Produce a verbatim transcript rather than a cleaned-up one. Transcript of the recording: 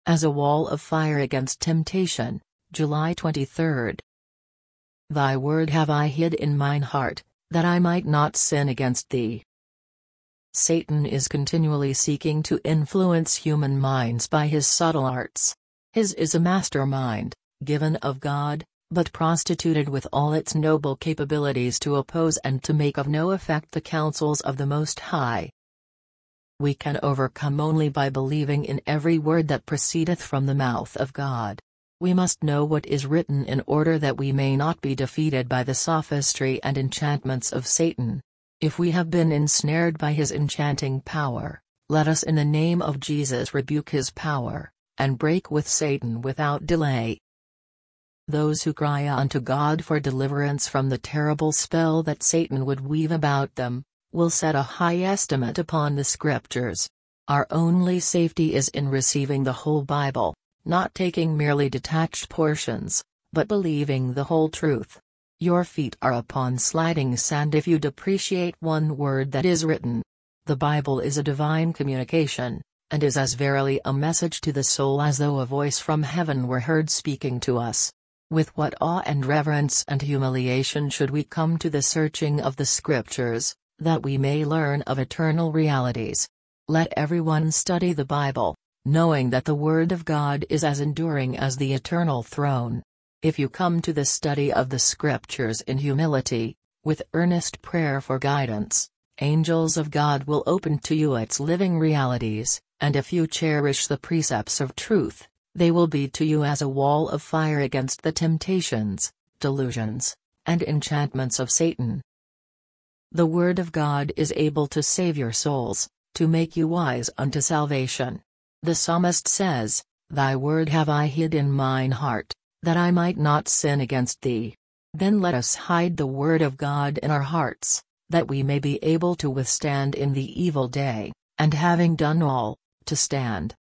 as a wall of fire against temptation. July twenty-third. Thy word have I hid in mine heart, that I might not sin against thee. Satan is continually seeking to influence human minds by his subtle arts. His is a mastermind, given of God, but prostituted with all its noble capabilities to oppose and to make of no effect the counsels of the Most High. We can overcome only by believing in every word that proceedeth from the mouth of God. We must know what is written in order that we may not be defeated by the sophistry and enchantments of Satan. If we have been ensnared by his enchanting power, let us in the name of Jesus rebuke his power, and break with Satan without delay. Those who cry unto God for deliverance from the terrible spell that Satan would weave about them, will set a high estimate upon the Scriptures. Our only safety is in receiving the whole Bible, not taking merely detached portions, but believing the whole truth. Your feet are upon sliding sand if you depreciate one word that is written. The Bible is a divine communication, and is as verily a message to the soul as though a voice from heaven were heard speaking to us. With what awe and reverence and humiliation should we come to the searching of the Scriptures, that we may learn of eternal realities. Let everyone study the Bible, knowing that the Word of God is as enduring as the eternal throne. If you come to the study of the Scriptures in humility, with earnest prayer for guidance, angels of God will open to you its living realities, and if you cherish the precepts of truth, they will be to you as a wall of fire against the temptations, delusions, and enchantments of Satan. The Word of God is able to save your souls, to make you wise unto salvation. The psalmist says, Thy word have I hid in mine heart, that I might not sin against thee. Then let us hide the word of God in our hearts, that we may be able to withstand in the evil day, and having done all, to stand.